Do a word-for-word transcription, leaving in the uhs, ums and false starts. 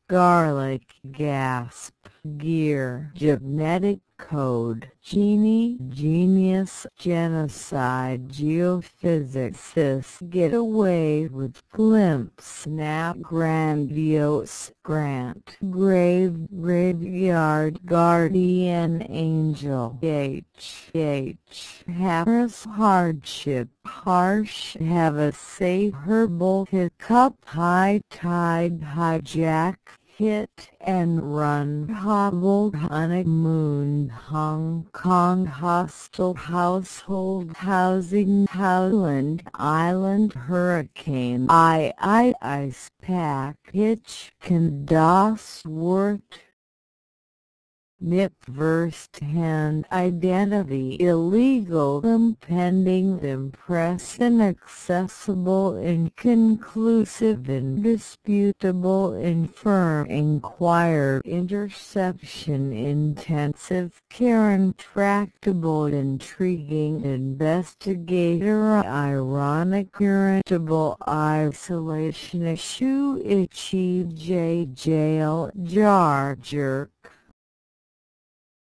garlic, gasp, gear, genetic code, genie, genius, genocide, geophysicist, get away with, glimpse, snap, grandiose, grant, grave, graveyard, guardian angel, H, H, harass, hardship, harsh, have a safe, herbal, hiccup, high tide, hijack, hit and run, hobbled, honeymoon, Hong Kong, hostel, household, housing, howland, island, hurricane, I, I, ice pack, hitch, condos, wort, nip, first-hand identity, illegal, impending, impress, inaccessible, inconclusive, indisputable, infirm, inquire, interception, intensive, care, intractable, intriguing, investigator, ironic, irritable, isolation, issue, achieve, j, jail, jar, jerk,